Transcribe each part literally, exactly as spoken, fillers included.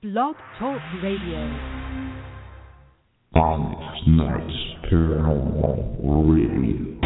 Blog Talk Radio. Onyx Nights Paranormal Radio.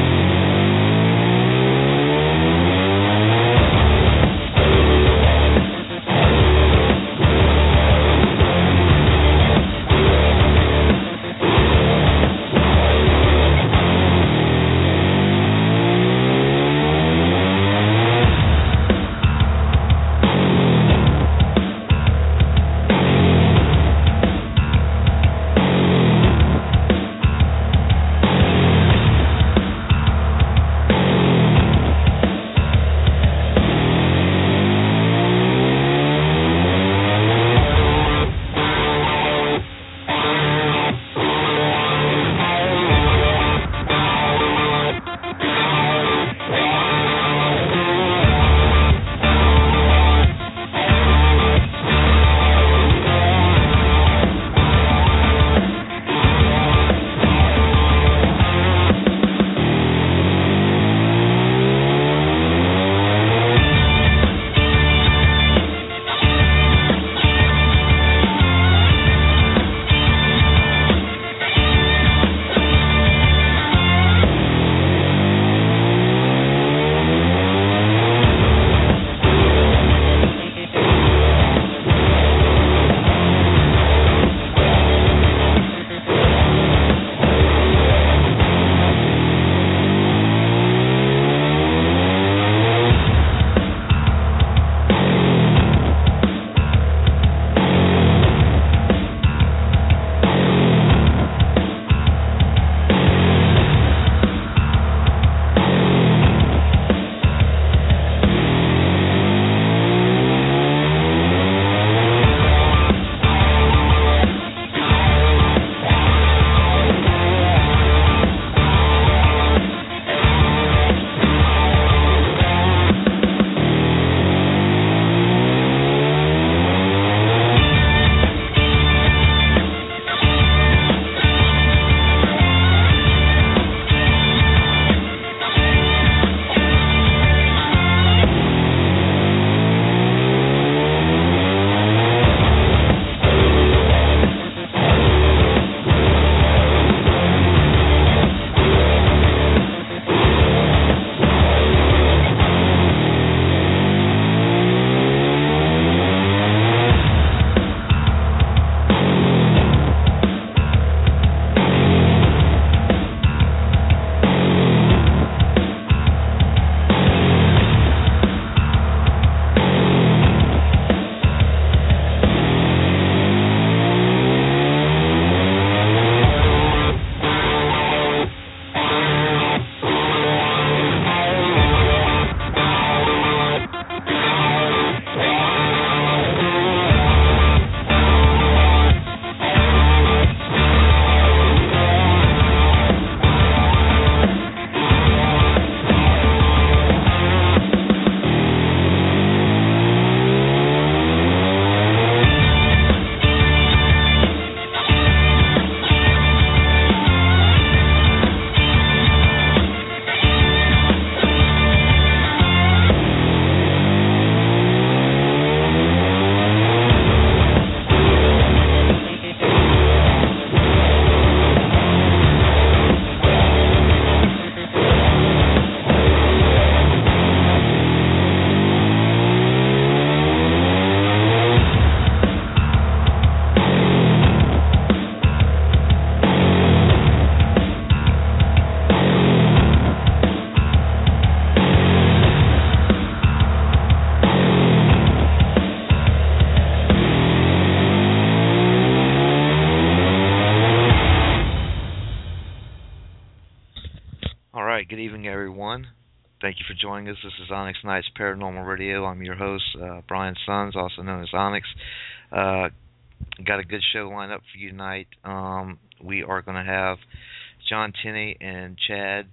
Good evening, everyone. Thank you for joining us. This is Onyx Nights Paranormal Radio. I'm your host, uh, Brian Sons, also known as Onyx. Uh, got a good show lined up for you tonight. Um, we are going to have John Tenney and Chad.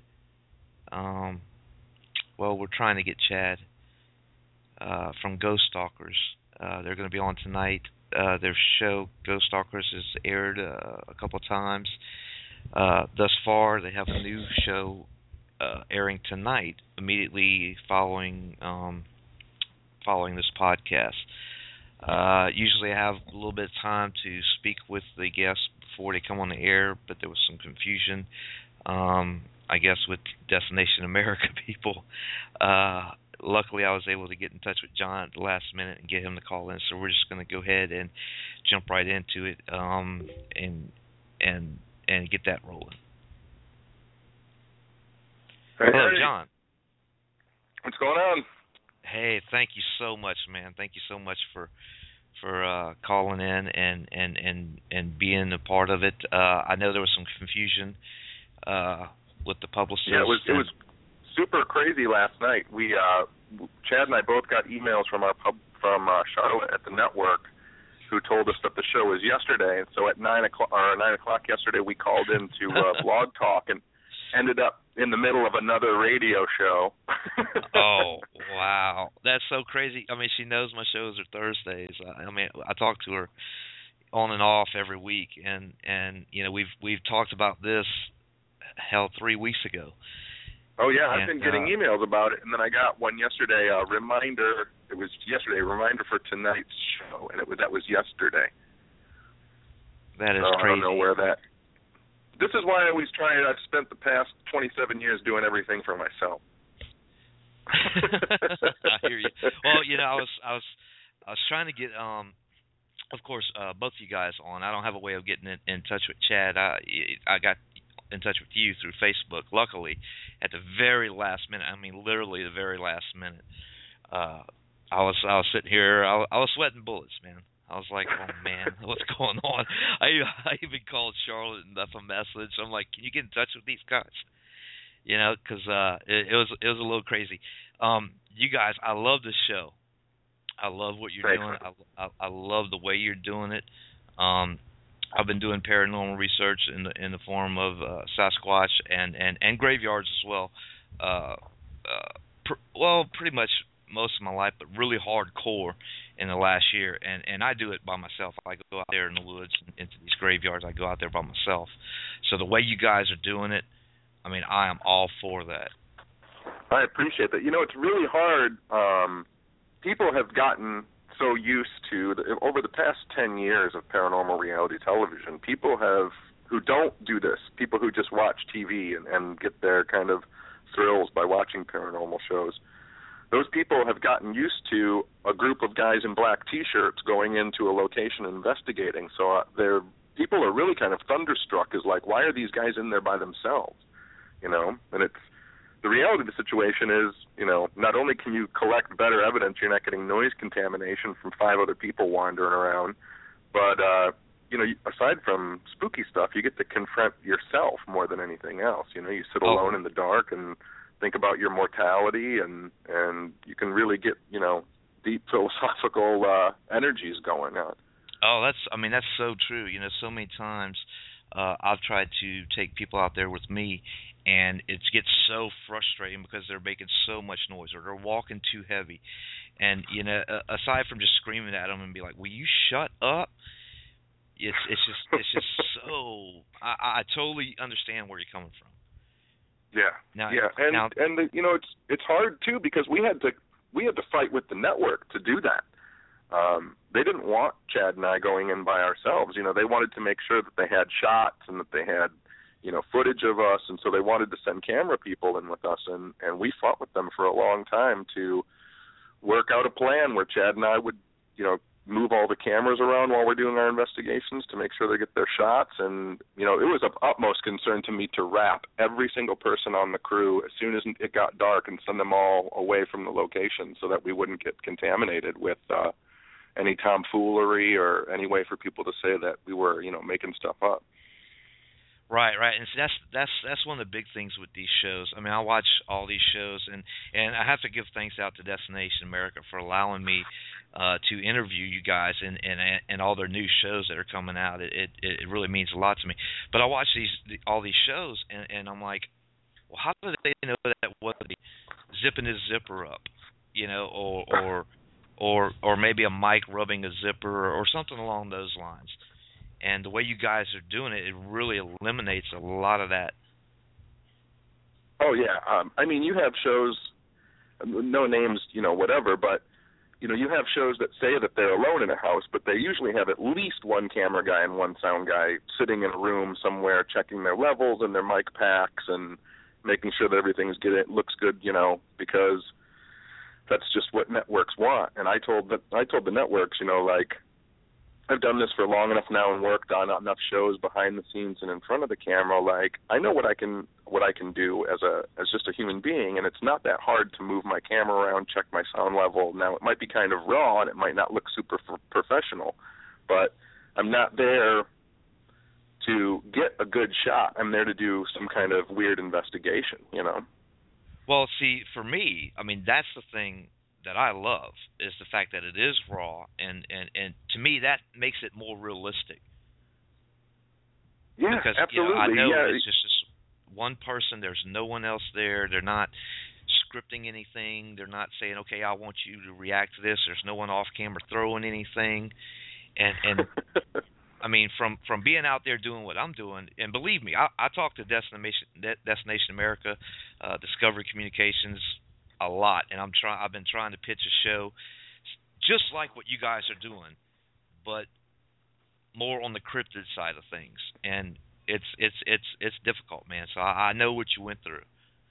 Um, well, we're trying to get Chad uh, from Ghost Stalkers. Uh, they're going to be on tonight. Uh, their show, Ghost Stalkers, has aired uh, a couple times. Uh, thus far, they have a new show uh, airing tonight, immediately following um, following this podcast. Uh, usually I have a little bit of time to speak with the guests before they come on the air, but there was some confusion, um, I guess, with Destination America people. Uh, luckily, I was able to get in touch with John at the last minute and get him to call in, so we're just going to go ahead and jump right into it um, and and and get that rolling. Hey, Hello, hey. John. What's going on? Hey, thank you so much, man. Thank you so much for for uh, calling in and, and, and, and being a part of it. Uh, I know there was some confusion uh, with the publicist. Yeah, it was it was super crazy last night. We uh, Chad and I both got emails from our pub from uh, Charlotte at the network, who told us that the show was yesterday. And so at nine o'clock or nine o'clock yesterday, we called in to uh, Blog Talk and ended up in the middle of another radio show. Oh, wow. That's so crazy. I mean, she knows my shows are Thursdays. I, I mean, I talk to her on and off every week, and, and you know, we've we've talked about this, hell, three weeks ago. Oh, yeah, I've and, been getting uh, emails about it, and then I got one yesterday, a reminder. It was yesterday, a reminder for tonight's show, and it was that was yesterday. That is so crazy. I don't know where that... This is why I always try it. I've spent the past twenty-seven years doing everything for myself. I hear you. Well, you know, I was I was I was trying to get um of course uh both of you guys on. I don't have a way of getting in, in touch with Chad. I I got in touch with you through Facebook. Luckily, at the very last minute, I mean literally the very last minute. Uh I was I was sitting here, I, I was sweating bullets, man. I was like, oh man, what's going on? I I even called Charlotte and left a message. I'm like, can you get in touch with these guys? You know, because uh, it, it was it was a little crazy. Um, you guys, I love this show. I love what you're Thanks. doing. I, I I love the way you're doing it. Um, I've been doing paranormal research in the in the form of uh, Sasquatch and, and, and graveyards as well. Uh, uh, pr- well, pretty much most of my life, but really hardcore in the last year. And, and I do it by myself. I go out there in the woods and into these graveyards. I go out there by myself. So the way you guys are doing it, I mean, I am all for that. I appreciate that. You know, it's really hard. Um, people have gotten so used to, the, over the past ten years of paranormal reality television, people have, who don't do this, people who just watch T V and, and get their kind of thrills by watching paranormal shows, those people have gotten used to a group of guys in black T-shirts going into a location and investigating. So uh, they're, people are really kind of thunderstruck as like, why are these guys in there by themselves? You know, and it's, the reality of the situation is, you know, not only can you collect better evidence, you're not getting noise contamination from five other people wandering around, but, uh, you know, aside from spooky stuff, you get to confront yourself more than anything else. You know, you sit alone Oh. in the dark and think about your mortality, and, and you can really get, you know, deep philosophical uh, energies going on. Oh, that's, I mean, that's so true. You know, so many times uh, I've tried to take people out there with me, and it gets so frustrating because they're making so much noise or they're walking too heavy. And, you know, uh, aside from just screaming at them and be like, will you shut up? It's it's just it's just so I, I totally understand where you're coming from. Yeah, Now, yeah, and now, and the, you know, it's it's hard too because we had to we had to fight with the network to do that. Um, they didn't want Chad and I going in by ourselves. You know, they wanted to make sure that they had shots and that they had, you know, footage of us, and so they wanted to send camera people in with us, and, and we fought with them for a long time to work out a plan where Chad and I would, you know, move all the cameras around while we're doing our investigations to make sure they get their shots. And, you know, it was of utmost concern to me to wrap every single person on the crew as soon as it got dark and send them all away from the location so that we wouldn't get contaminated with uh, any tomfoolery or any way for people to say that we were, you know, making stuff up. Right, right, and so that's that's that's one of the big things with these shows. I mean, I watch all these shows, and, and I have to give thanks out to Destination America for allowing me uh, to interview you guys and, and and all their new shows that are coming out. It it, it really means a lot to me. But I watch these all these shows, and, and I'm like, well, how do they know that was zipping his zipper up, you know, or or or or maybe a mic rubbing a zipper or, or something along those lines. And the way you guys are doing it, it really eliminates a lot of that. Oh, yeah. Um, I mean, you have shows, no names, you know, whatever, but you know, you have shows that say that they're alone in a house, but they usually have at least one camera guy and one sound guy sitting in a room somewhere checking their levels and their mic packs and making sure that everything's good, it looks good, you know, because that's just what networks want. And I told the, I told the networks, you know, like, I've done this for long enough now and worked on enough shows behind the scenes and in front of the camera. Like, I know what I can what I can do as a as just a human being, and it's not that hard to move my camera around, check my sound level. Now, it might be kind of raw and it might not look super f- professional, but I'm not there to get a good shot. I'm there to do some kind of weird investigation, you know. Well, see, for me, I mean, that's the thing that I love is the fact that it is raw, and, and, and to me that makes it more realistic. Yeah, because, absolutely. You know, I know yeah. it's just this one person. There's no one else there. They're not scripting anything. They're not saying, okay, I want you to react to this. There's no one off camera throwing anything. And, and I mean, from, from being out there doing what I'm doing, and believe me, I, I talk to Destination Destination America, uh, Discovery Communications, a lot, and I'm trying. I've been trying to pitch a show just like what you guys are doing, but more on the cryptid side of things. And it's it's it's it's difficult, man. So I, I know what you went through.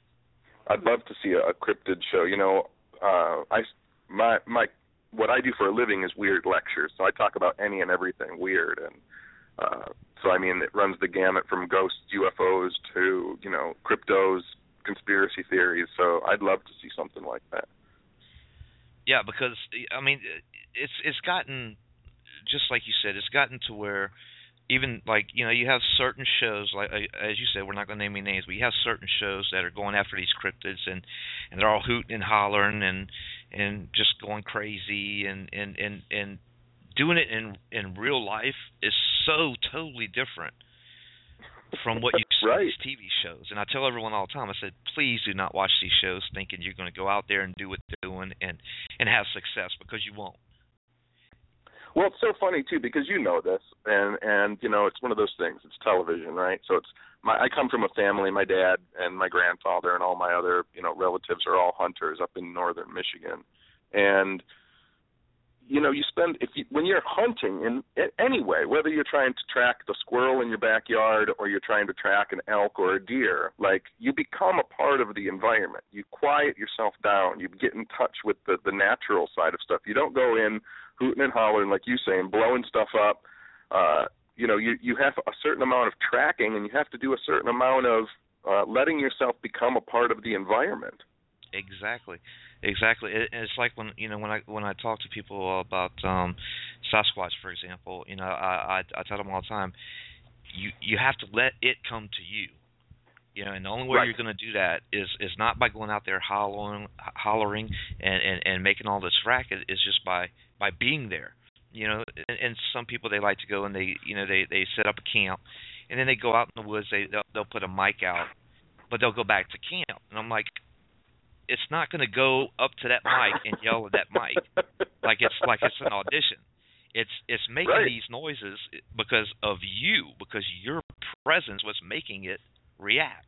I'd love to see a, a cryptid show. You know, uh, I my my what I do for a living is weird lectures. So I talk about any and everything weird, and uh, so I mean it runs the gamut from ghosts, U F Os to you know cryptos, conspiracy theories. So I'd love to see something like that. Yeah, because I mean, it's it's gotten, just like you said, it's gotten to where even like you know you have certain shows, like as you said, we're not going to name any names, but you have certain shows that are going after these cryptids, and and they're all hooting and hollering and and just going crazy, and and and and doing it in in real life is so totally different from what you see right. in these T V shows. And I tell everyone all the time, I said, please do not watch these shows thinking you're going to go out there and do what they're doing and, and have success, because you won't. Well, it's so funny, too, because you know this, and, and you know, it's one of those things. It's television, right? So it's my I come from a family, my dad and my grandfather and all my other, you know, relatives are all hunters up in northern Michigan. And you know, you spend if you, when you're hunting in, in any way, whether you're trying to track the squirrel in your backyard or you're trying to track an elk or a deer, like you become a part of the environment. You quiet yourself down. You get in touch with the, the natural side of stuff. You don't go in hooting and hollering, like you saying, blowing stuff up. Uh, you know, you you have a certain amount of tracking, and you have to do a certain amount of uh, letting yourself become a part of the environment. Exactly. Exactly. It, it's like when you know when I when I talk to people about um, Sasquatch, for example. You know, I, I I tell them all the time, you you have to let it come to you. You know, and the only way right. you're going to do that is is not by going out there hollering hollering and, and, and making all this racket. Is just by by being there. You know, and, and some people, they like to go and they you know they, they set up a camp, and then they go out in the woods. They they'll, they'll put a mic out, but they'll go back to camp. And I'm like, it's not going to go up to that mic and yell at that mic like it's like it's an audition. It's it's making right. these noises because of you, because your presence was making it react.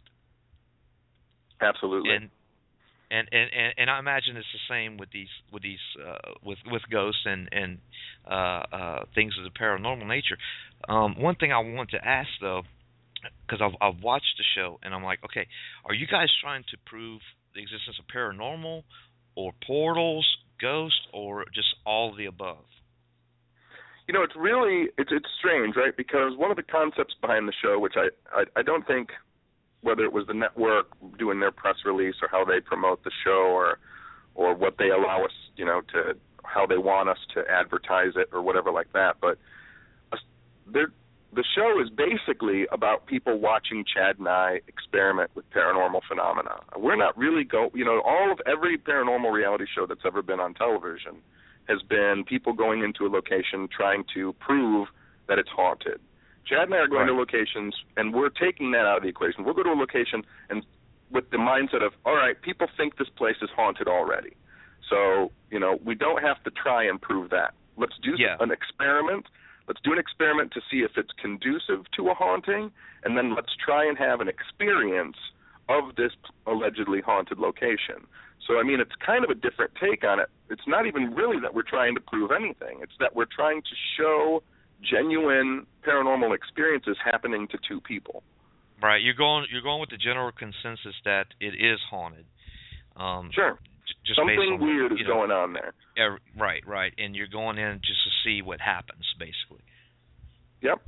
Absolutely. And and and, and, and I imagine it's the same with these with these uh, with with ghosts and and uh, uh, things of the paranormal nature. Um, one thing I want to ask though, because I've I've watched the show and I'm like, okay, are you guys trying to prove the existence of paranormal or portals, ghosts, or just all of the above? You know, it's really it's it's strange, right? Because one of the concepts behind the show, which I, I I don't think, whether it was the network doing their press release or how they promote the show or or what they allow us, you know, to how they want us to advertise it or whatever like that, but they're the show is basically about people watching Chad and I experiment with paranormal phenomena. We're not really go, you know, all of every paranormal reality show that's ever been on television has been people going into a location trying to prove that it's haunted. Chad and I are going right. to locations, and we're taking that out of the equation. We'll go to a location and with the mindset of, all right, people think this place is haunted already. So, you know, we don't have to try and prove that. Let's do yeah. an experiment. Let's do an experiment to see if it's conducive to a haunting, and then let's try and have an experience of this allegedly haunted location. So, I mean, it's kind of a different take on it. It's not even really that we're trying to prove anything. It's that we're trying to show genuine paranormal experiences happening to two people. Right. You're going you're going with the general consensus that it is haunted. Um, sure. J- just Something based on, weird is you know, going on there. Yeah, right, right. And you're going in just to see what happens, basically. Yep.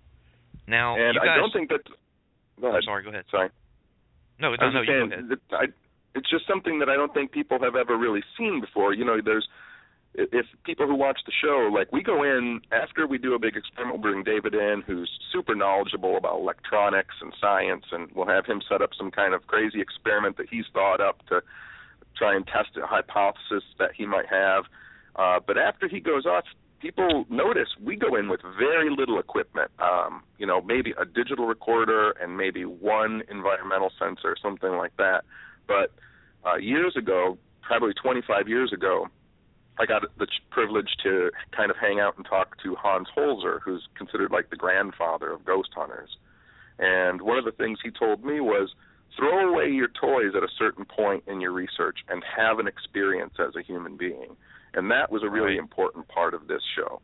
Now, and you guys, I don't think that... Go ahead. I'm sorry, go ahead. Sorry. No, I no, was no, just you saying go ahead. that I, it's just something that I don't think people have ever really seen before. You know, there's... If people who watch the show, like, we go in, after we do a big experiment, we'll bring David in, who's super knowledgeable about electronics and science, and we'll have him set up some kind of crazy experiment that he's thought up to try and test a hypothesis that he might have. Uh, but after he goes off, people notice we go in with very little equipment, um, you know, maybe a digital recorder and maybe one environmental sensor, something like that. But uh, years ago, probably twenty-five years ago, I got the privilege to kind of hang out and talk to Hans Holzer, who's considered like the grandfather of ghost hunters. And one of the things he told me was, throw away your toys at a certain point in your research and have an experience as a human being. And that was a really right. important part of this show.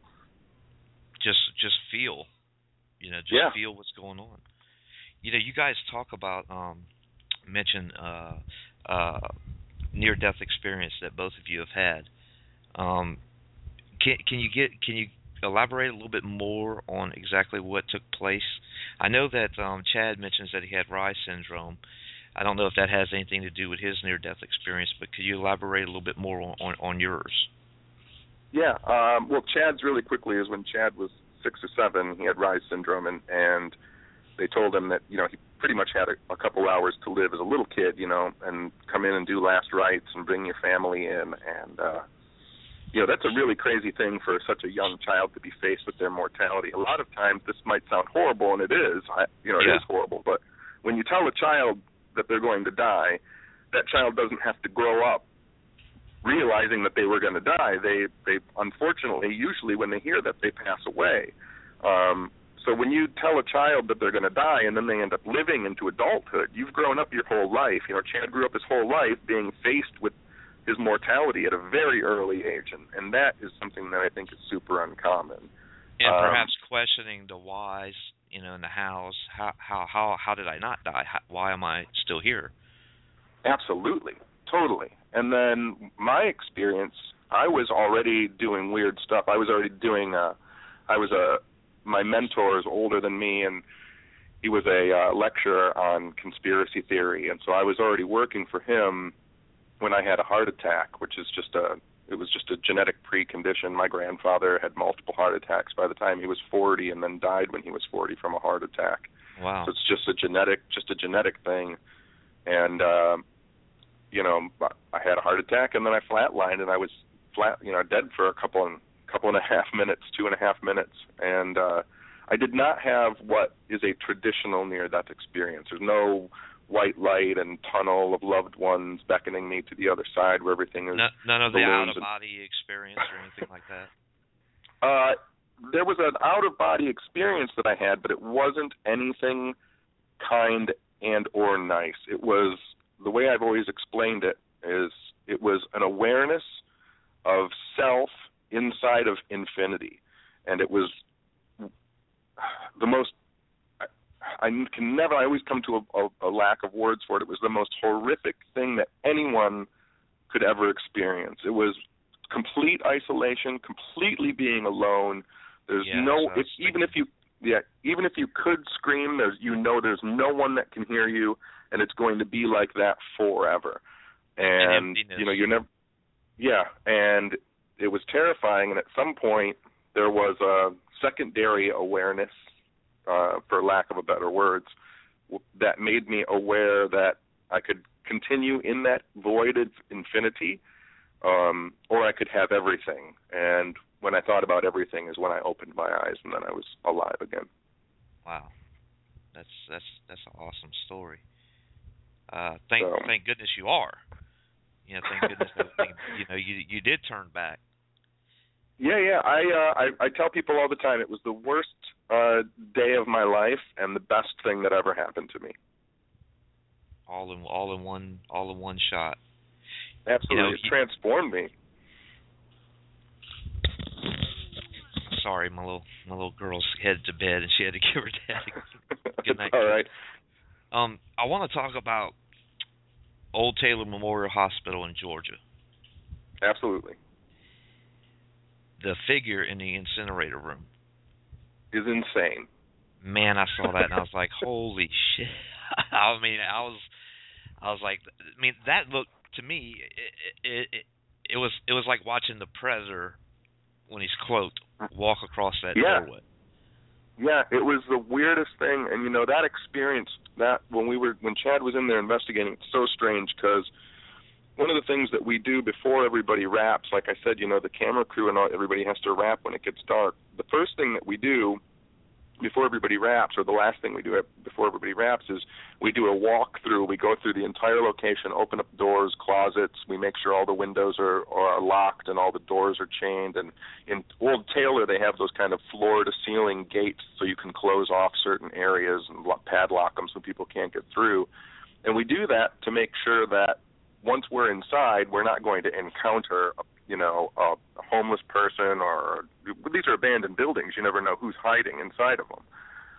Just just feel, you know, just yeah. feel what's going on. You know, you guys talk about, um, mention uh, uh, near-death experience that both of you have had. Um, can can you get can you elaborate a little bit more on exactly what took place? I know that um, Chad mentions that he had Reye's syndrome. I don't know if that has anything to do with his near-death experience, but could you elaborate a little bit more on, on, on yours? Yeah. Um, well, Chad's really quickly is when Chad was six or seven, he had Reye's syndrome, and, and they told him that, you know, he pretty much had a, a couple hours to live as a little kid, you know, and come in and do last rites and bring your family in, and uh, you know, that's a really crazy thing for such a young child to be faced with their mortality. A lot of times this might sound horrible, and it is. I, you know, yeah. it is horrible. But when you tell a child that they're going to die, that child doesn't have to grow up realizing that they were going to die. They, they unfortunately, usually when they hear that, they pass away. Um, so when you tell a child that they're going to die and then they end up living into adulthood, you've grown up your whole life. You know, Chad grew up his whole life being faced with his mortality at a very early age, and, and that is something that I think is super uncommon. And um, perhaps questioning the whys, you know, and the hows. How how how how did I not die? How, why am I still here? Absolutely, totally. And then my experience, I was already doing weird stuff. I was already doing. Uh, I was a my mentor is older than me, and he was a uh, lecturer on conspiracy theory, and so I was already working for him when I had a heart attack, which is just a, it was just a genetic precondition. My grandfather had multiple heart attacks by the time he was forty, and then died when he was forty from a heart attack. Wow. So it's just a genetic, just a genetic thing. And, uh, you know, I had a heart attack, and then I flatlined, and I was flat, you know, dead for a couple and couple and a half minutes, two and a half minutes. And uh, I did not have what is a traditional near-death experience. There's no white light and tunnel of loved ones beckoning me to the other side where everything is. No, none of the balloons out-of-body experience or anything like that? Uh, there was an out-of-body experience that I had, but it wasn't anything kind and or nice. It was, the way I've always explained it, is it was an awareness of self inside of infinity. And it was the most, I can never, I always come to a, a, a lack of words for it. It was the most horrific thing that anyone could ever experience. It was complete isolation, completely being alone. There's yeah, no, so if, even if you, yeah, even if you could scream, there's, you know, there's no one that can hear you, and it's going to be like that forever. And, and you know, you're never, yeah, and it was terrifying. And at some point, there was a secondary awareness, uh, for lack of a better words, that made me aware that I could continue in that void of infinity, um, or I could have everything. And when I thought about everything is when I opened my eyes, and then I was alive again. Wow, that's that's that's an awesome story. Uh, thank so. thank goodness you are. You know, thank goodness that, you know you you did turn back. Yeah, yeah. I, uh, I I tell people all the time it was the worst uh, day of my life and the best thing that ever happened to me. All in all in one all in one shot. Absolutely, you know, it he, transformed me. Sorry, my little my little girl's headed to bed, and she had to give her dad a good night. All right. Um, I want to talk about Old Taylor Memorial Hospital in Georgia. Absolutely. The figure in the incinerator room is insane. Man, I saw that and I was like, holy shit. I mean, I was, I was like, I mean, that looked to me, it, it, it, it was, it was like watching the Predator when he's cloaked walk across that yeah. doorway. Yeah, it was the weirdest thing, and you know that experience that when we were when Chad was in there investigating, it's so strange because one of the things that we do before everybody wraps, like I said, you know, the camera crew and all, everybody has to wrap when it gets dark. The first thing that we do before everybody wraps, or the last thing we do before everybody wraps, is we do a walkthrough. We go through the entire location, open up doors, closets. We make sure all the windows are, are locked and all the doors are chained. And in Old Taylor, they have those kind of floor-to-ceiling gates so you can close off certain areas and padlock them so people can't get through. And we do that to make sure that once we're inside, we're not going to encounter, you know, a, a homeless person, or these are abandoned buildings. You never know who's hiding inside of them.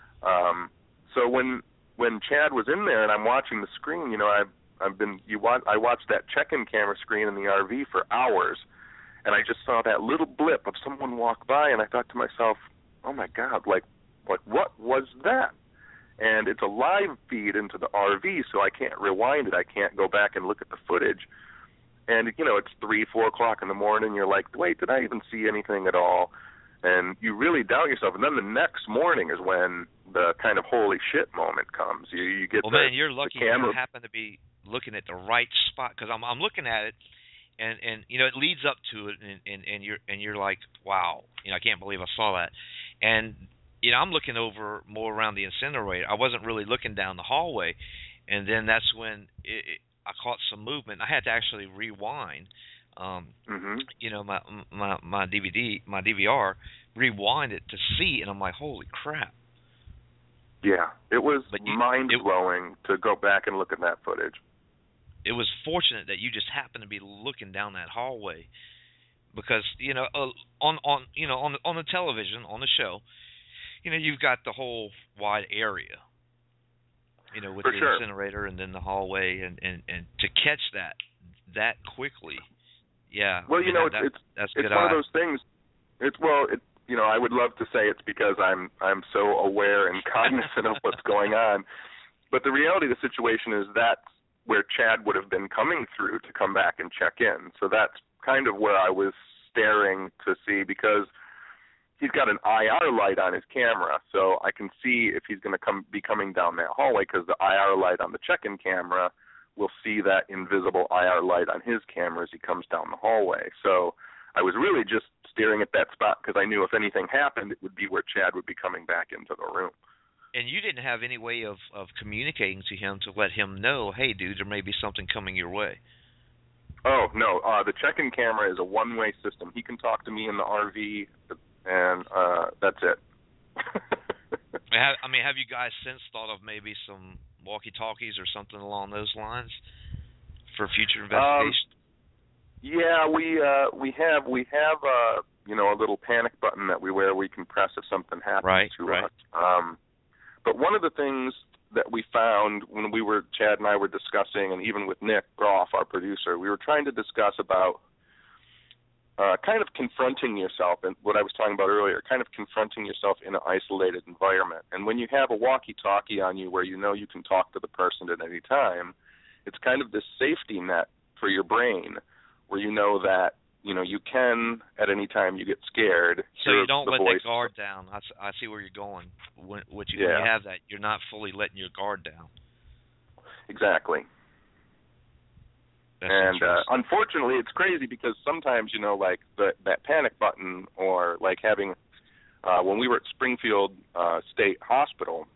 Um, so when when Chad was in there and I'm watching the screen, you know, I've I've been you watch I watched that check-in camera screen in the R V for hours, and I just saw that little blip of someone walk by, and I thought to myself, oh my God, like what what was that? And it's a live feed into the R V, so I can't rewind it. I can't go back and look at the footage. And, you know, it's three, four o'clock in the morning. You're like, wait, did I even see anything at all? And you really doubt yourself. And then the next morning is when the kind of holy shit moment comes. You, you get well, the, man, you're lucky the camera. you happen to be looking at the right spot, because I'm I'm looking at it, and, and you know, it leads up to it, and, and, and you're and you're like, wow, you know, I can't believe I saw that. And you know, I'm looking over more around the incinerator. I wasn't really looking down the hallway, and then that's when it, it, I caught some movement. I had to actually rewind, um, mm-hmm. you know, my my my D V D, my D V R, rewind it to see, and I'm like, holy crap! Yeah, it was you, mind blowing to go back and look at that footage. It was fortunate that you just happened to be looking down that hallway, because you know, uh, on on you know on the, on the television on the show. You know, you've got the whole wide area, you know, with For the sure. incinerator and then the hallway, and, and, and to catch that that quickly, yeah. Well, I mean, you know, that, it's that's it's good one eye. of those things. It's well, it, you know, I would love to say it's because I'm I'm so aware and cognizant of what's going on, but the reality of the situation is that's where Chad would have been coming through to come back and check in. So that's kind of where I was staring to see, because he's got an I R light on his camera, so I can see if he's going to come be coming down that hallway, because the I R light on the check-in camera will see that invisible I R light on his camera as he comes down the hallway. So I was really just staring at that spot because I knew if anything happened, it would be where Chad would be coming back into the room. And you didn't have any way of, of communicating to him to let him know, hey, dude, there may be something coming your way. Oh, no. Uh, the check-in camera is a one-way system. He can talk to me in the R V, and uh, that's it. I mean, have you guys since thought of maybe some walkie-talkies or something along those lines for future investigation? Um, yeah, we uh, we have we have uh, you know, a little panic button that we wear. We can press if something happens right, to right. us. Um, but one of the things that we found when we were Chad and I were discussing, and even with Nick Groff, our producer, we were trying to discuss about uh, kind of confronting yourself, and what I was talking about earlier, kind of confronting yourself in an isolated environment. And when you have a walkie-talkie on you where you know you can talk to the person at any time, it's kind of this safety net for your brain where you know that, you know, you can, at any time you get scared. So you don't let voice. that guard down. I, I see where you're going. When, what you, yeah. when you have that, you're not fully letting your guard down. Exactly. That's and uh, unfortunately, it's crazy because sometimes, you know, like the, that panic button, or like having, uh, when we were at Springfield uh, State Hospital,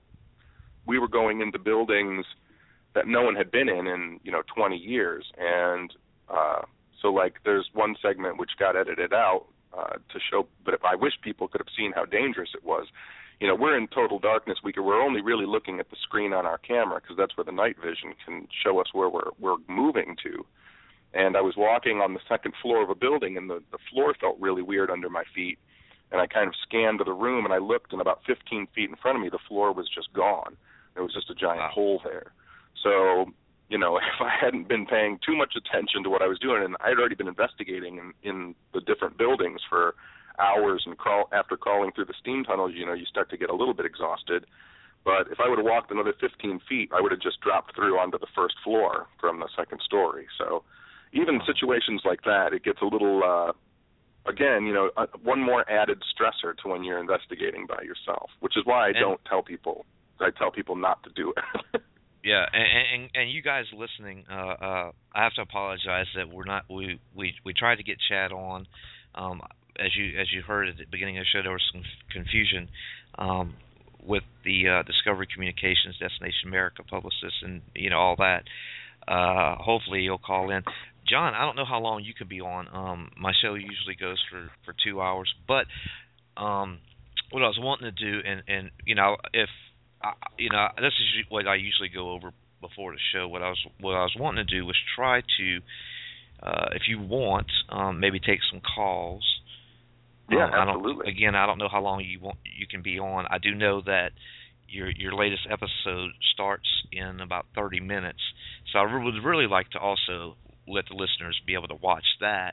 we were going into buildings that no one had been in in, you know, twenty years. And uh, so, like, there's one segment which got edited out uh, to show, but if I wish people could have seen how dangerous it was. You know, we're in total darkness. We could, we're only really looking at the screen on our camera because that's where the night vision can show us where we're we're moving to. and I was walking on the second floor of a building, and the, the floor felt really weird under my feet. And I kind of scanned the room, and I looked, and about fifteen feet in front of me, the floor was just gone. There was just a giant Wow. hole there. So, you know, if I hadn't been paying too much attention to what I was doing, and I had already been investigating in, in the different buildings for hours, and crawl, after crawling through the steam tunnels, you know, you start to get a little bit exhausted. But if I would have walked another fifteen feet, I would have just dropped through onto the first floor from the second story. So even situations like that, it gets a little, uh, again, you know, uh, one more added stressor to when you're investigating by yourself, which is why I and, don't tell people. I tell people not to do it. Yeah, and, and and you guys listening, uh, uh, I have to apologize that we're not. We we we tried to get Chad on. Um, as you as you heard at the beginning of the show, there was some confusion um, with the uh, Discovery Communications, Destination America publicist, and you know all that. Uh, hopefully, you'll call in. John, I don't know how long you could be on. Um, my show usually goes for, for two hours, but um, what I was wanting to do, and, and you know, if I, you know, this is what I usually go over before the show. What I was what I was wanting to do was try to, uh, if you want, um, maybe take some calls. Yeah, um, I absolutely. Don't, again, I don't know how long you want you can be on. I do know that your your latest episode starts in about thirty minutes, so I would really like to also let the listeners be able to watch that.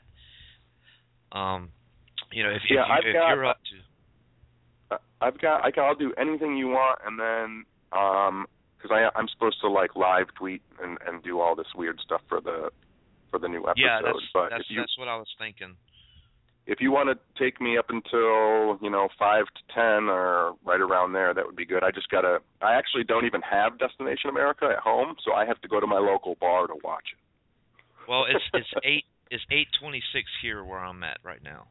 Um, you know, if, yeah, if, you, I've if got, you're up to, I've got, I can, I'll do anything you want, and then, um, because I, I'm supposed to like live tweet and, and do all this weird stuff for the, for the new episode. yeah, that's but that's if you, that's what I was thinking. If you want to take me up until, you know, five to ten or right around there, that would be good. I just gotta, I actually don't even have Destination America at home, so I have to go to my local bar to watch it. Well, it's it's eight it's eight twenty six here where I'm at right now.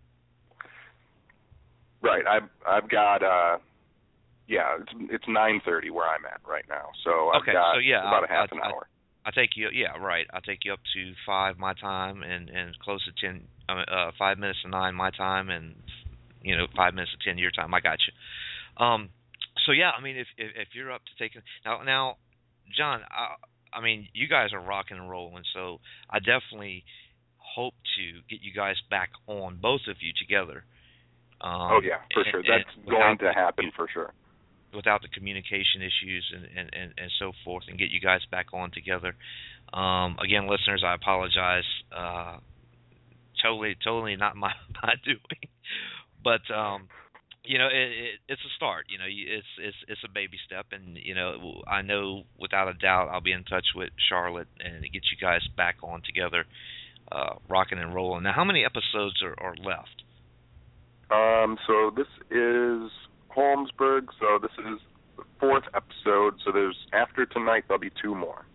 Right. I've I've got uh yeah, it's it's nine thirty where I'm at right now. So I've okay, got so yeah, about I, a half I, an hour. I, I take you yeah, right. I take you up to five my time and, and close to ten uh five minutes to nine my time and you know, five minutes to ten your time. I got you. Um so yeah, I mean if if, if you're up to taking now now John, I I mean, you guys are rocking and rolling, so I definitely hope to get you guys back on, both of you together. Um, oh, yeah, for and, sure. That's going to happen for sure. Without the communication issues and, and, and, and so forth, and get you guys back on together. Um, again, listeners, I apologize. Uh, totally, totally not my, my doing. But, um, you know, it, it, it's a start. You know, it's it's it's a baby step, and you know, I know without a doubt I'll be in touch with Charlotte and get you guys back on together, uh, rocking and rolling. Now, how many episodes are, are left? Um, so this is Holmesburg. So this is the fourth episode. So there's after tonight there'll be two more.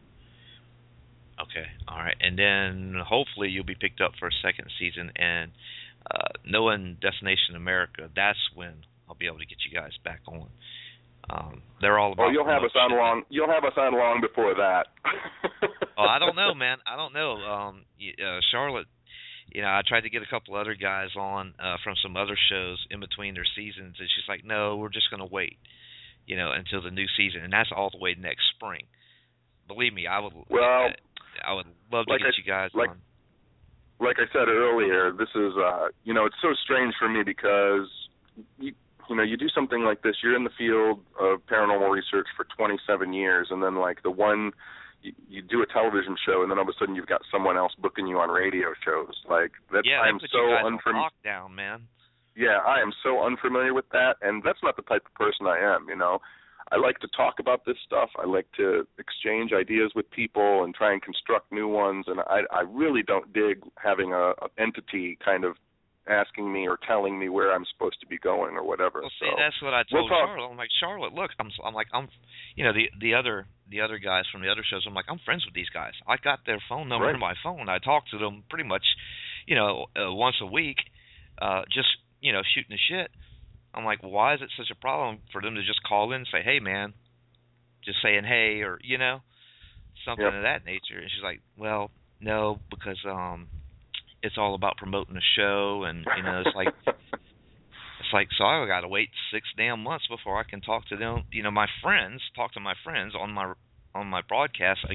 Okay, all right, and then hopefully you'll be picked up for a second season and. Uh, knowing Destination America, that's when I'll be able to get you guys back on. Um, they're all about. Oh, you'll have us on long. You'll have us on long before that. Oh, I don't know, man. I don't know. Um, uh, Charlotte, you know, I tried to get a couple other guys on uh, from some other shows in between their seasons, and she's like, "No, we're just going to wait, you know, until the new season, and that's all the way next spring." Believe me, I would. Well, I, I would love to like get I, you guys like, on. Like I said earlier, this is, uh, you know, it's so strange for me because, you, you know, you do something like this, you're in the field of paranormal research for twenty-seven years, and then, like, the one, you, you do a television show, and then all of a sudden you've got someone else booking you on radio shows. Like, that's, Yeah, I'm put so you guys unfamiliar. on lockdown, man. Yeah, I am so unfamiliar with that, and that's not the type of person I am, you know. I like to talk about this stuff. I like to exchange ideas with people and try and construct new ones, and I, I really don't dig having a, a entity kind of asking me or telling me where I'm supposed to be going or whatever. Well, see, so, that's what I told we'll talk. Charlotte. I'm like, Charlotte, look, I'm, I'm like, I'm, you know, the the other the other guys from the other shows. I'm like, I'm friends with these guys. I got their phone number right. in my phone. I talk to them pretty much, you know, uh, once a week, uh, just you know, shooting the shit. I'm like, why is it such a problem for them to just call in and say, hey, man? Just saying hey, or you know, something yep. of that nature. And she's like, well, no, because um, it's all about promoting the show, and you know, it's like, it's like, so I got to wait six damn months before I can talk to them. You know, my friends, talk to my friends on my on my broadcast again.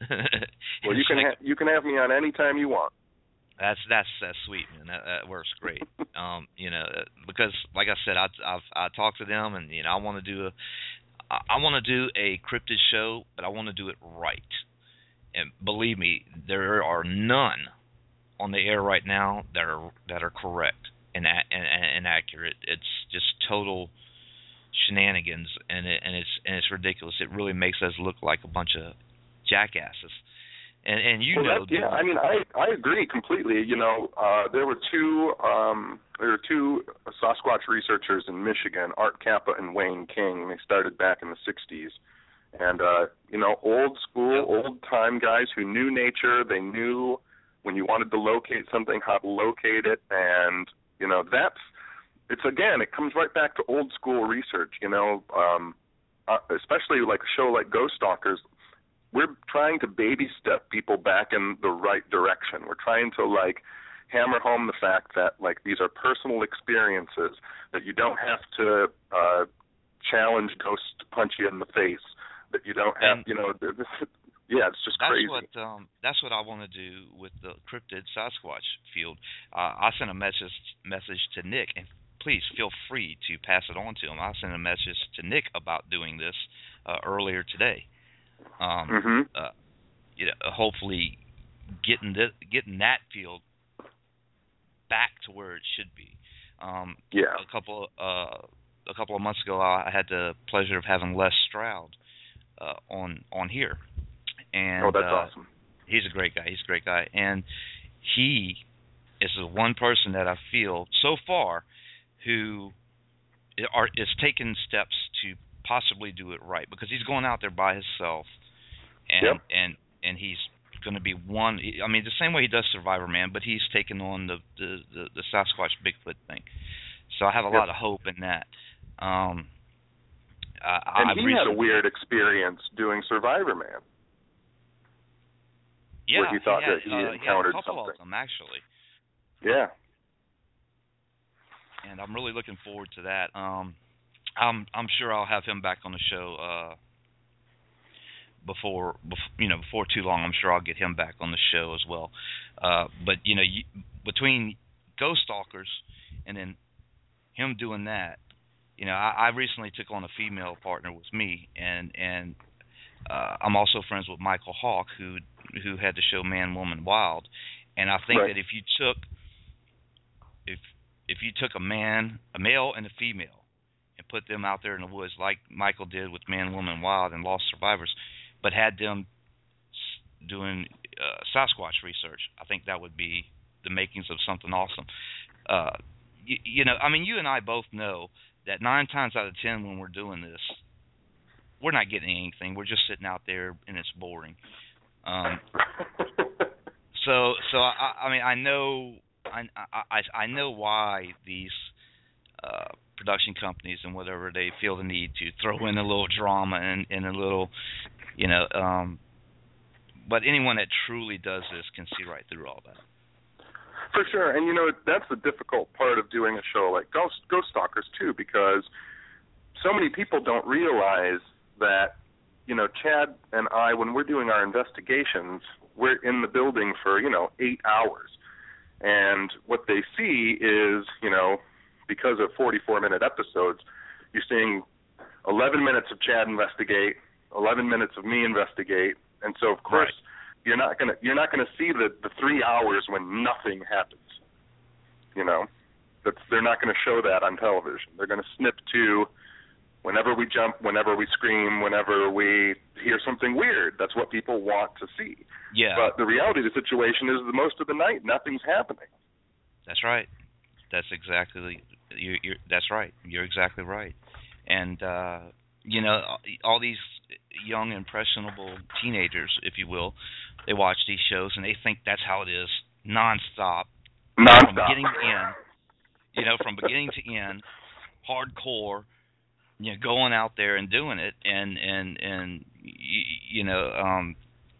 Well, you can like, ha- you can have me on any time you want. That's that's that's sweet, man. That, that works great. um, you know, because like I said, I I've I talked to them, and you know, I want to do a I, I want to do a cryptid show, but I want to do it right. And believe me, there are none on the air right now that are that are correct and and, and accurate. It's just total shenanigans, and it, and it's and it's ridiculous. It really makes us look like a bunch of jackasses. And and you well, know, that, yeah, I mean, I I agree completely. You know, uh, there were two um, there were two Sasquatch researchers in Michigan, Art Kappa and Wayne King. They started back in the sixties, and uh, you know, old school, Yep. old time guys who knew nature. They knew when you wanted to locate something, how to locate it, and you know, that's it's again, it comes right back to old school research. You know, um, uh, especially like a show like Ghost Stalkers. We're trying to baby step people back in the right direction. We're trying to like hammer home the fact that like these are personal experiences, that you don't have to uh, challenge ghosts to punch you in the face, that you don't have, And you know, this, yeah, it's just that's crazy. what um, that's what I want to do with the cryptid Sasquatch field. Uh, I sent a message message to Nick, and please feel free to pass it on to him. I sent a message to Nick about doing this uh, earlier today. Um, mm-hmm. uh, you know, hopefully getting this, getting that field back to where it should be. Um, yeah. A couple uh, a couple of months ago, I had the pleasure of having Les Stroud uh, on on here, and oh, that's uh, awesome. He's a great guy. He's a great guy, and he is the one person that I feel so far who are is taking steps to possibly do it right, because he's going out there by himself, and yep. and and he's going to be one. I mean, the same way he does Survivor Man, but he's taking on the the, the, the Sasquatch Bigfoot thing. So I have a yep. lot of hope in that. Um, I, and I he recently, had a weird experience doing Survivor Man. Yeah, where he thought he had, that he uh, encountered he had a couple something. of them actually. Yeah. And I'm really looking forward to that. Um, I'm I'm sure I'll have him back on the show uh, before, before you know before too long. I'm sure I'll get him back on the show as well. Uh, but you know, you, between Ghost Stalkers and then him doing that, you know, I, I recently took on a female partner with me, and and uh, I'm also friends with Michael Hawk, who who had the show Man, Woman, Wild, and I think right. that if you took if if you took a man, a male, and a female, and put them out there in the woods like Michael did with Man, Woman, Wild and Lost Survivors, but had them doing uh, Sasquatch research, I think that would be the makings of something awesome. Uh, you, you know, I mean, you and I both know that nine times out of ten when we're doing this, we're not getting anything. We're just sitting out there and it's boring. Um, so, so I, I mean, I know, I, I, I know why these uh, production companies and whatever, they feel the need to throw in a little drama and, and a little, you know, um, but anyone that truly does this can see right through all that. For sure, and you know, that's the difficult part of doing a show like Ghost, Ghost Stalkers too, because so many people don't realize that, you know, Chad and I, when we're doing our investigations, we're in the building for, you know, eight hours. And what they see is, you know, because of forty-four minute episodes, you're seeing eleven minutes of Chad investigate, eleven minutes of me investigate, and so of course right. you're not gonna you're not gonna see the, the three hours when nothing happens. You know, that's they're not gonna show that on television. They're gonna snip to whenever we jump, whenever we scream, whenever we hear something weird. That's what people want to see. Yeah. But the reality of the situation is the most of the night nothing's happening. That's right. That's exactly you you're that's right. You're exactly right. And uh, you know, all these young impressionable teenagers, if you will, they watch these shows and they think that's how it is, nonstop. Nonstop. From beginning to end. You know, from beginning to end, hardcore. You know, going out there and doing it, and and and you know, um,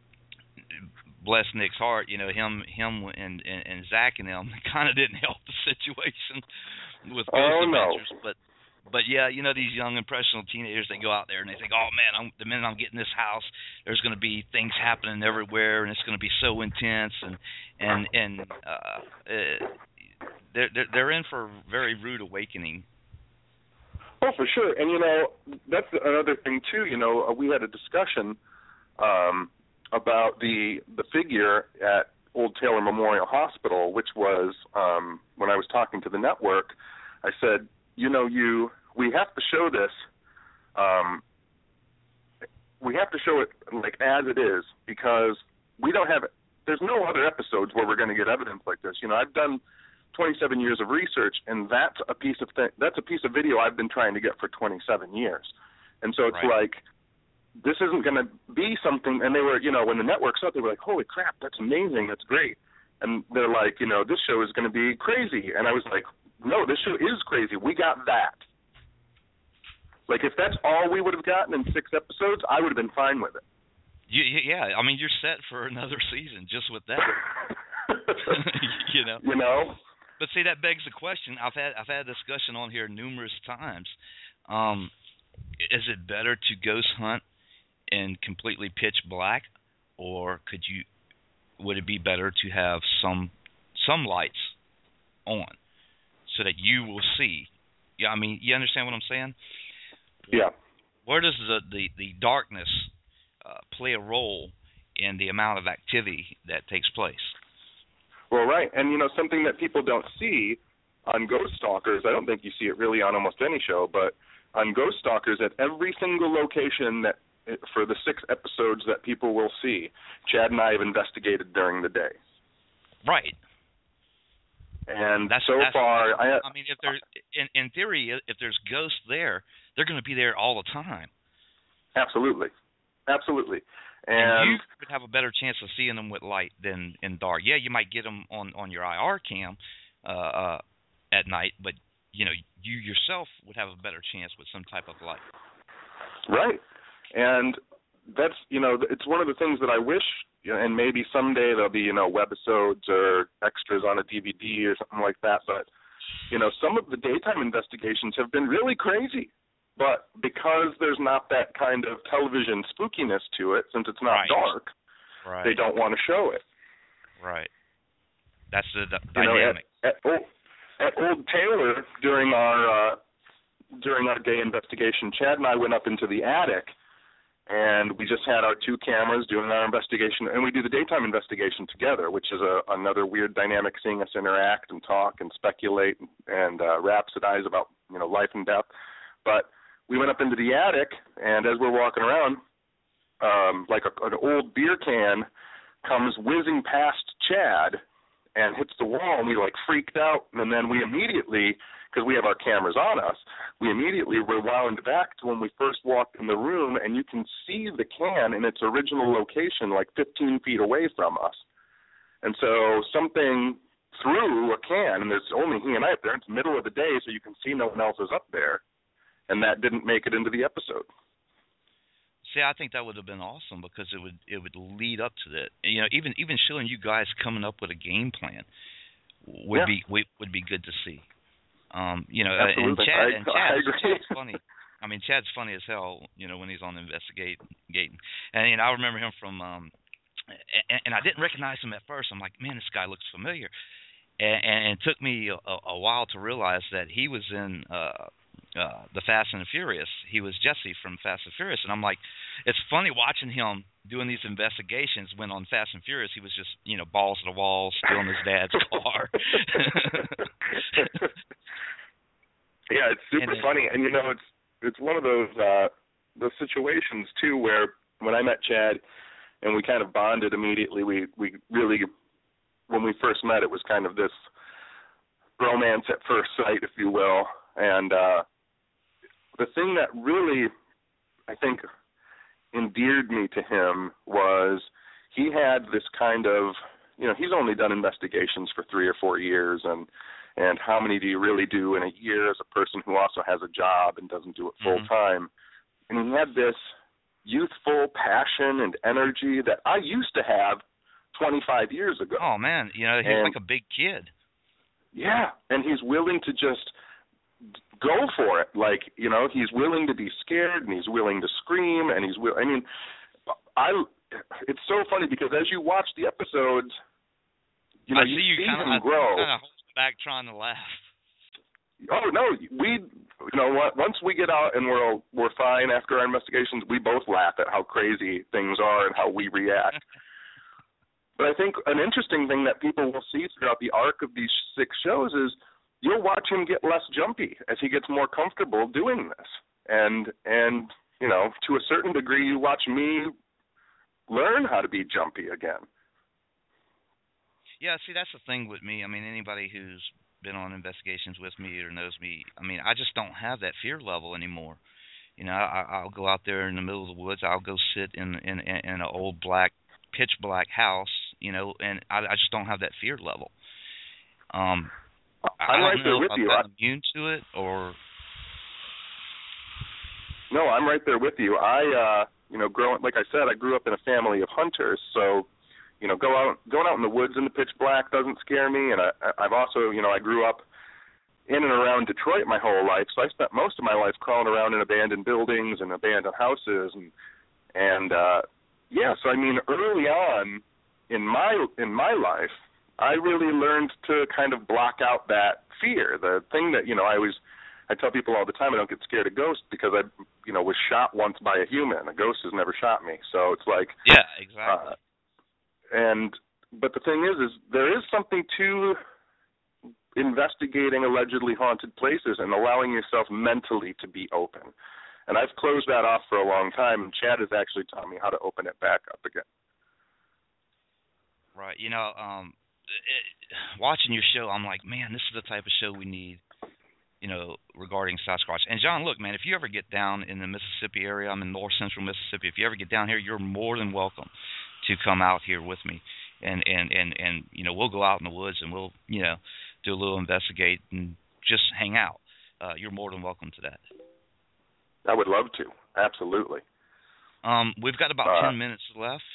bless Nick's heart. You know, him him and and, and Zach and them kind of didn't help the situation with Ghost oh, Adventures, no. but But yeah, you know, these young impressionable teenagers, they go out there and they think, oh man, I'm, the minute I'm getting this house, there's going to be things happening everywhere, and it's going to be so intense, and and and uh, uh, they're they're they're in for a very rude awakening. Oh, for sure. And you know, that's another thing too. You know, we had a discussion um, about the the figure at Old Taylor Memorial Hospital, which was um, when I was talking to the network. I said, you know, you we have to show this. Um, we have to show it like as it is, because we don't have. There's no other episodes where we're going to get evidence like this. You know, I've done twenty-seven years of research, and that's a piece of th- that's a piece of video I've been trying to get for twenty-seven years. And so it's right. like, this isn't going to be something. And they were, you know, when the network saw it, they were like, holy crap, that's amazing, that's great. And they're like, you know, this show is going to be crazy. And I was like, no, this show is crazy. We got that. Like, if that's all we would have gotten in six episodes, I would have been fine with it. You, yeah, I mean, you're set for another season just with that. you know. You know. But see, that begs the question. I've had I've had a discussion on here numerous times. Um, is it better to ghost hunt in completely pitch black, or could you? Would it be better to have some some lights on so that you will see? Yeah, I mean, you understand what I'm saying? Yeah. Where does the the, the darkness uh, play a role in the amount of activity that takes place? Well, right, and you know, something that people don't see on Ghost Stalkers, I don't think you see it really on almost any show, but on Ghost Stalkers, at every single location that for the six episodes that people will see, Chad and I have investigated during the day. Right. And that's, so that's, far, I, I mean, if there, in in theory, if there's ghosts there, they're going to be there all the time. Absolutely, absolutely. And, and you would have a better chance of seeing them with light than in dark. Yeah, you might get them on, on your I R cam uh, uh, at night, but you know, you yourself would have a better chance with some type of light. Right, and that's you know, it's one of the things that I wish, you know, and maybe someday there'll be you know webisodes or extras on a D V D or something like that. But you know, some of the daytime investigations have been really crazy. But because there's not that kind of television spookiness to it, since it's not right. dark, right. they don't want to show it. Right. That's the, the you dynamic. Know, at, at, old, at Old Taylor, during our uh, during our day investigation, Chad and I went up into the attic, and we just had our two cameras doing our investigation, and we do the daytime investigation together, which is a, another weird dynamic, seeing us interact and talk and speculate and uh, rhapsodize about you know life and death. But we went up into the attic, and as we're walking around, um, like a, an old beer can comes whizzing past Chad and hits the wall, and we, like, freaked out. And then we immediately, because we have our cameras on us, we immediately rewound back to when we first walked in the room, and you can see the can in its original location, like fifteen feet away from us. And so something threw a can, and there's only he and I up there. It's the middle of the day, so you can see no one else is up there. And that didn't make it into the episode. See, I think that would have been awesome because it would it would lead up to that. You know, even even showing you guys coming up with a game plan would yeah. be would, would be good to see. Um, you know, Absolutely. and Chad I, and Chad, I agree. Chad's funny. I mean, Chad's funny as hell. You know, when he's on investigating, and you know, I remember him from. Um, and, and I didn't recognize him at first. I'm like, man, this guy looks familiar. And, and it took me a, a while to realize that he was in. Uh, Uh, the Fast and the Furious. He was Jesse from Fast and Furious, and I'm like, it's funny watching him doing these investigations when on Fast and Furious he was just, you know, balls to the wall, stealing his dad's car. Yeah, it's super and funny, and you know, it's it's one of those uh, those situations too where when I met Chad and we kind of bonded immediately. We we really, when we first met, it was kind of this romance at first sight, if you will, and. uh The thing that really, I think, endeared me to him was he had this kind of, you know, he's only done investigations for three or four years, and and how many do you really do in a year as a person who also has a job and doesn't do it full time? Mm-hmm. And he had this youthful passion and energy that I used to have twenty-five years ago. Oh, man, you know, he's and, like a big kid. Yeah, and he's willing to just go for it. Like, you know, he's willing to be scared, and he's willing to scream, and he's will. I mean, I. It's so funny because as you watch the episodes, you know, I you see, you see kinda, him grow. Kind of hold back trying to laugh. Oh no, we, you know, once we get out and we're we're fine after our investigations, we both laugh at how crazy things are and how we react. But I think an interesting thing that people will see throughout the arc of these six shows is you'll watch him get less jumpy as he gets more comfortable doing this, and and you know, to a certain degree, you watch me learn how to be jumpy again. Yeah, see, that's the thing with me. I mean, anybody who's been on investigations with me or knows me, I mean, I just don't have that fear level anymore. You know, I, I'll go out there in the middle of the woods. I'll go sit in in, in an old black, pitch black house, you know, and I, I just don't have that fear level. Um, I, I'm I right don't there know with if you. I'm I, immune to it or. No, I'm right there with you. I, uh, you know, growing, like I said, I grew up in a family of hunters, so. You know, go out, going out in the woods in the pitch black doesn't scare me. And I, I've also, you know, I grew up in and around Detroit my whole life, so I spent most of my life crawling around in abandoned buildings and abandoned houses, and and uh, yeah. So I mean, early on in my in my life, I really learned to kind of block out that fear. The thing that, you know, I always I tell people all the time, I don't get scared of ghosts because I, you know, was shot once by a human. A ghost has never shot me, so it's like yeah, exactly. Uh, And but the thing is, is there is something to investigating allegedly haunted places and allowing yourself mentally to be open. And I've closed that off for a long time, and Chad has actually taught me how to open it back up again. Right. You know, um, it, watching your show, I'm like, man, this is the type of show we need, you know, regarding Sasquatch. And John, look, man, if you ever get down in the Mississippi area, I'm in north central Mississippi, if you ever get down here, you're more than welcome to come out here with me, and, and, and, and you know, we'll go out in the woods and we'll, you know, do a little investigate and just hang out. Uh, you're more than welcome to that. I would love to, absolutely. Um, we've got about uh, ten minutes left.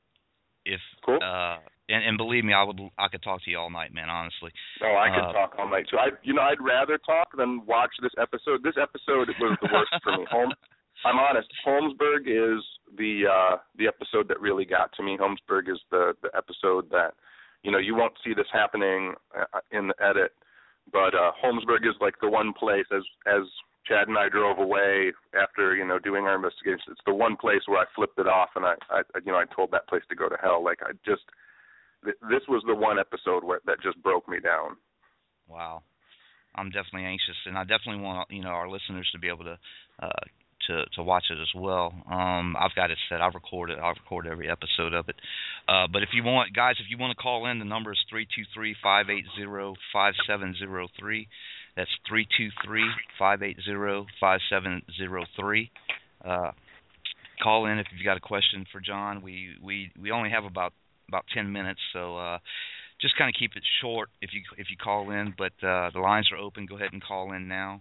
If cool. Uh, and, and believe me, I would, I could talk to you all night, man. Honestly. No, I could uh, talk all night too. I, you know, I'd rather talk than watch this episode. This episode was the worst for me. Home, I'm honest. Holmesburg is the uh, the episode that really got to me. Holmesburg is the, the episode that, you know, you won't see this happening in the edit, but uh, Holmesburg is like the one place, as as Chad and I drove away after, you know, doing our investigation, it's the one place where I flipped it off and I, I you know, I told that place to go to hell. Like, I just, th- this was the one episode where that just broke me down. Wow. I'm definitely anxious, and I definitely want, you know, our listeners to be able to uh, to to watch it as well. Um, I've got it set. I've recorded. I've recorded every episode of it. Uh, but if you want, guys, if you want to call in, the number is three two three, five eight zero, five seven zero three. That's three two three, five eight zero, five seven zero three. Uh, call in if you've got a question for John. We we, we only have about about ten minutes, so uh, just kind of keep it short if you if you call in. But uh, the lines are open. Go ahead and call in now.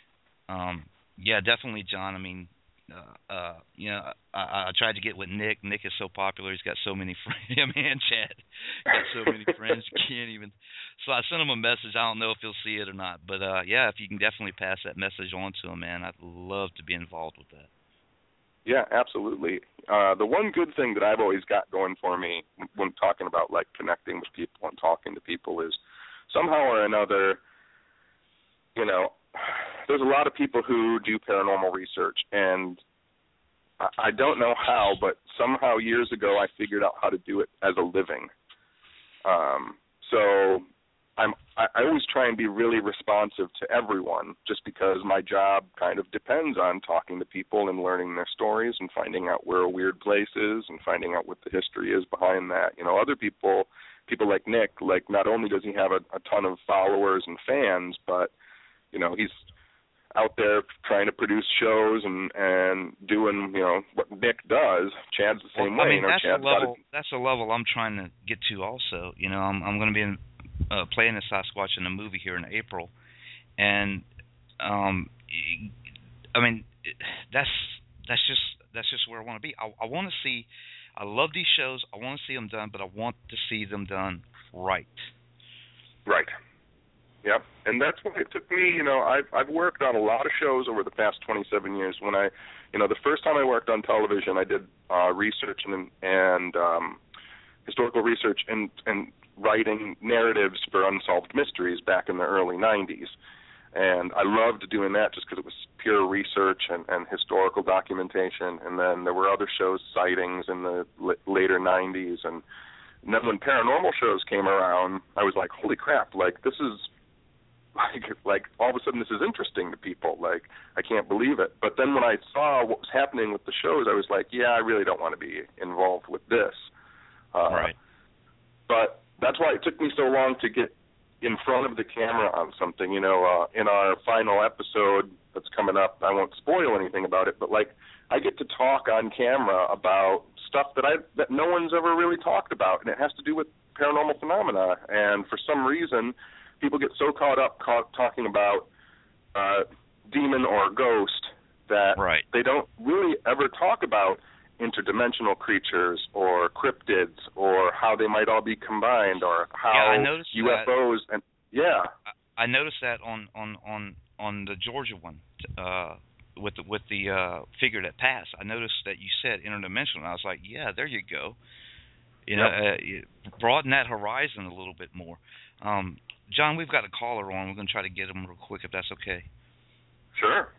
Um, yeah, definitely, John. I mean, uh, uh, you know, I, I tried to get with Nick. Nick is so popular. He's got so many friends. Him and Chad got so many friends. You can't even. So I sent him a message. I don't know if he'll see it or not. But, uh, yeah, if you can definitely pass that message on to him, man, I'd love to be involved with that. Yeah, absolutely. Uh, the one good thing that I've always got going for me when talking about, like, connecting with people and talking to people is somehow or another, you know, there's a lot of people who do paranormal research, and I don't know how, but somehow years ago I figured out how to do it as a living. Um, so I'm, I, I always try and be really responsive to everyone, just because my job kind of depends on talking to people and learning their stories and finding out where a weird place is and finding out what the history is behind that. You know, other people, people like Nick, like not only does he have a, a ton of followers and fans, but you know, he's out there trying to produce shows and, and doing, you know, what Nick does. Chad's the same well, way. I mean, you know, that's Chad's a level. gotta... That's a level I'm trying to get to. Also, you know, I'm I'm going to be in, uh, playing a Sasquatch in a movie here in April, and um, I mean, that's that's just that's just where I want to be. I, I want to see. I love these shows. I want to see them done, but I want to see them done right. Right. Yep, and that's why it took me, you know, I've, I've worked on a lot of shows over the past twenty-seven years. When I, you know, the first time I worked on television, I did uh, research and, and um, historical research and, and writing narratives for unsolved mysteries back in the early nineties. And I loved doing that just because it was pure research and, and historical documentation. And then there were other shows, Sightings, in the l- later nineties. And, and then when paranormal shows came around, I was like, holy crap, like, this is, like, like all of a sudden this is interesting to people. Like, I can't believe it. But then when I saw what was happening with the shows, I was like, yeah, I really don't want to be involved with this. Uh, right. But that's why it took me so long to get in front of the camera on something. You know, uh, in our final episode that's coming up, I won't spoil anything about it, but like I get to talk on camera about stuff that I that no one's ever really talked about, and it has to do with paranormal phenomena. And for some reason, people get so caught up caught talking about uh, demon or ghost that right. they don't really ever talk about interdimensional creatures or cryptids or how they might all be combined or how yeah, I noticed U F Os that. and yeah. I, I noticed that on on on on the Georgia one uh, with the, with the uh, figure that passed. I noticed that you said interdimensional. And I was like, yeah, there you go. You know, yep. uh, broaden that horizon a little bit more. Um, John, we've got a caller on. We're going to try to get him real quick, if that's okay. Sure.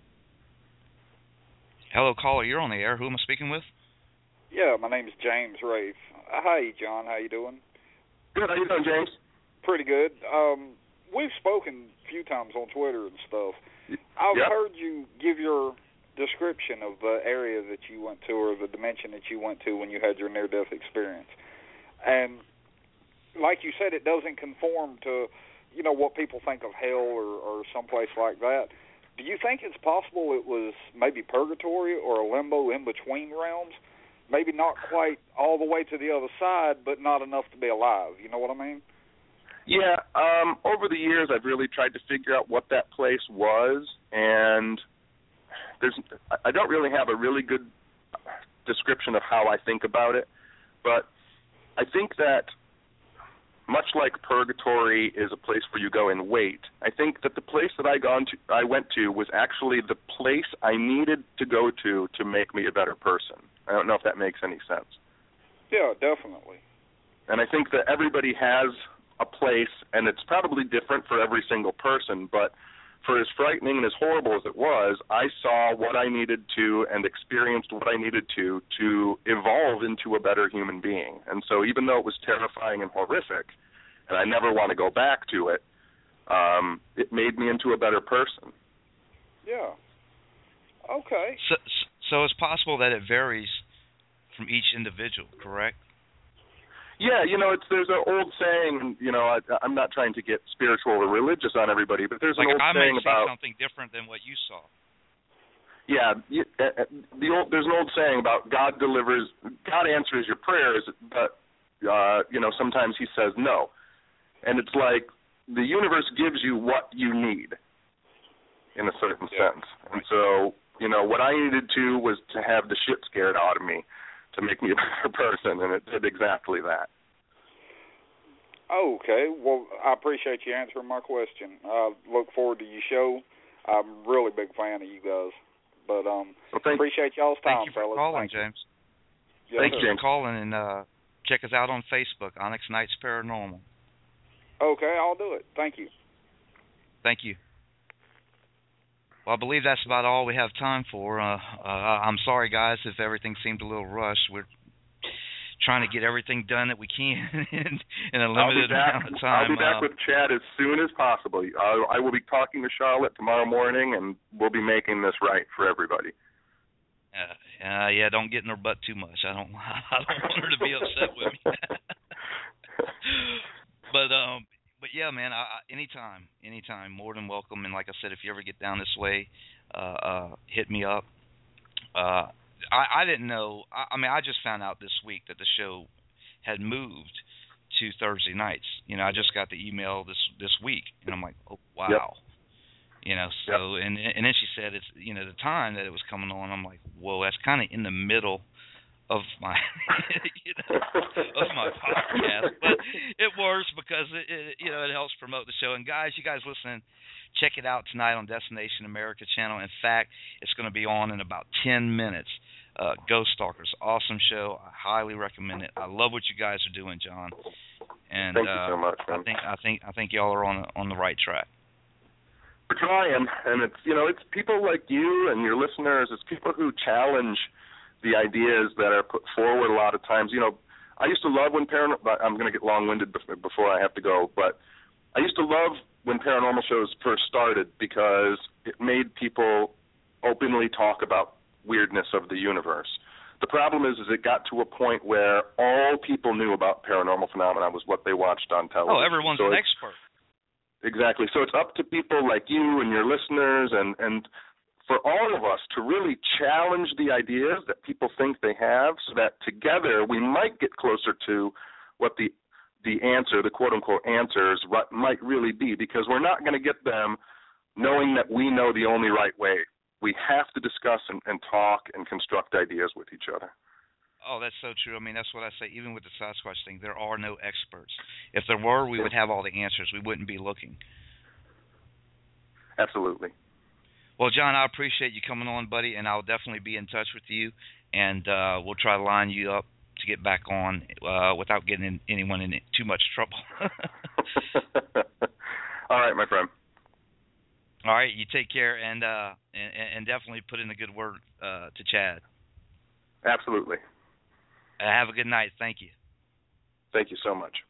Hello, caller. You're on the air. Who am I speaking with? Yeah, my name's James Rafe. Uh, hi, John. How you doing? Good. How you doing, James? Pretty good. Um, we've spoken a few times on Twitter and stuff. I've yep. heard you give your description of the area that you went to or the dimension that you went to when you had your near-death experience. And like you said, it doesn't conform to, you know, what people think of hell or, or someplace like that. Do you think it's possible it was maybe purgatory or a limbo in between realms? Maybe not quite all the way to the other side, but not enough to be alive. You know what I mean? Yeah. Um, over the years, I've really tried to figure out what that place was, and there's I don't really have a really good description of how I think about it, but I think that much like purgatory is a place where you go and wait, I think that the place that I gone to, I went to was actually the place I needed to go to to make me a better person. I don't know if that makes any sense. Yeah, definitely. And I think that everybody has a place, and it's probably different for every single person, but for as frightening and as horrible as it was, I saw what I needed to and experienced what I needed to to evolve into a better human being. And so even though it was terrifying and horrific, and I never want to go back to it, um, it made me into a better person. Yeah. Okay. So, so it's possible that it varies from each individual, correct? Yeah, you know, it's there's an old saying, you know, I, I'm not trying to get spiritual or religious on everybody, but there's like an old I saying might see about something different than what you saw. Yeah, you, uh, the old, there's an old saying about God delivers, God answers your prayers, but uh, you know, sometimes He says no, and it's like the universe gives you what you need, in a certain yeah. sense, and so you know, what I needed to was to have the shit scared out of me to make me a better person, and it did exactly that. Okay. Well, I appreciate you answering my question. I look forward to your show. I'm a really big fan of you guys. But um, well, thank, appreciate y'all's time, Thank you for fellas. calling, thank James. Yes, thank sir. you, James. For calling, and uh, check us out on Facebook, Onyx Nights Paranormal. Okay, I'll do it. Thank you. Thank you. Well, I believe that's about all we have time for. Uh, uh, I'm sorry, guys, if everything seemed a little rushed. We're trying to get everything done that we can in, in a limited back, amount of time. I'll be back uh, with Chad as soon as possible. I, I will be talking to Charlotte tomorrow morning, and we'll be making this right for everybody. Uh, uh, yeah, don't get in her butt too much. I don't. I don't want her to be upset with me. but um, but yeah, man. I, I, anytime, anytime, more than welcome. And like I said, if you ever get down this way, uh, uh, hit me up. Uh, I, I didn't know. I, I mean, I just found out this week that the show had moved to Thursday nights. You know, I just got the email this this week, and I'm like, oh wow. Yep. You know, so yep. and and then she said it's you know the time that it was coming on. I'm like, whoa, that's kind of in the middle of my you know of my podcast, but it works because it, it you know it helps promote the show. And guys, you guys listening, check it out tonight on Destination America channel. In fact, it's going to be on in about ten minutes. Uh, Ghost Stalkers, awesome show. I highly recommend it. I love what you guys are doing, John. And thank uh, you so much, man. I think I think I think y'all are on on the right track. We're trying, and it's you know it's people like you and your listeners. It's people who challenge the ideas that are put forward a lot of times. You know, I used to love when paranormal. I'm going to get long-winded before I have to go, but I used to love when paranormal shows first started because it made people openly talk about weirdness of the universe. The problem is, is it got to a point where all people knew about paranormal phenomena was what they watched on television. Oh, everyone's so an expert. Exactly. So it's up to people like you and your listeners and, and for all of us to really challenge the ideas that people think they have so that together we might get closer to what the the answer, the quote-unquote answers, what might really be, because we're not going to get them knowing that we know the only right way. We have to discuss and, and talk and construct ideas with each other. Oh, that's so true. I mean, that's what I say. Even with the Sasquatch thing, there are no experts. If there were, we would have all the answers. We wouldn't be looking. Absolutely. Well, John, I appreciate you coming on, buddy, and I'll definitely be in touch with you, and uh, we'll try to line you up to get back on uh, without getting in, anyone in too much trouble. All right, my friend. All right, you take care, and uh, and, and definitely put in a good word uh, to Chad. Absolutely. Uh, have a good night. Thank you. Thank you so much.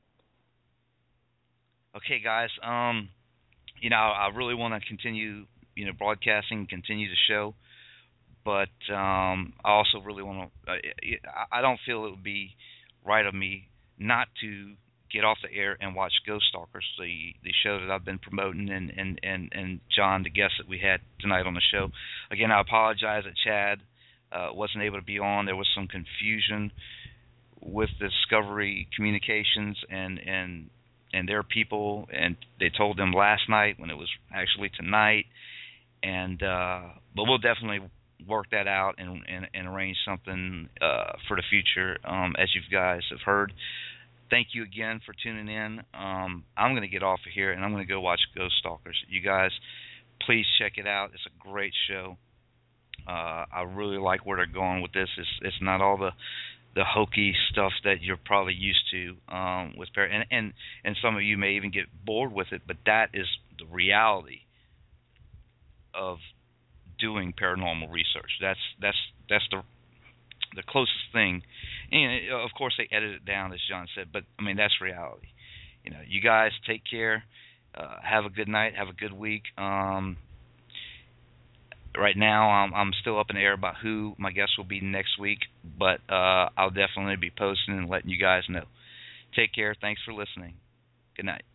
Okay, guys. Um, you know, I really want to continue, you know, broadcasting, continue the show, but um, I also really want to. Uh, I don't feel it would be right of me not to get off the air and watch Ghost Stalkers, the the show that I've been promoting, and and and and John, the guest that we had tonight on the show. Again, I apologize that Chad uh, wasn't able to be on. There was some confusion with Discovery Communications and and and their people, and they told them last night when it was actually tonight. And uh, but we'll definitely work that out and and, and arrange something uh, for the future, um, as you guys have heard. Thank you again for tuning in. Um, I'm going to get off of here, and I'm going to go watch Ghost Stalkers. You guys, please check it out. It's a great show. Uh, I really like where they're going with this. It's, it's not all the the hokey stuff that you're probably used to um, with par- and, and and some of you may even get bored with it, but that is the reality of doing paranormal research. That's that's that's the the closest thing. And of course they edit it down, as John said, but I mean that's reality. You know, you guys take care. Uh, have a good night. Have a good week. Um, right now, I'm, I'm still up in the air about who my guest will be next week, but uh, I'll definitely be posting and letting you guys know. Take care. Thanks for listening. Good night.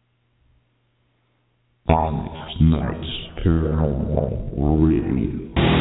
Onyx Nights Paranormal Radio.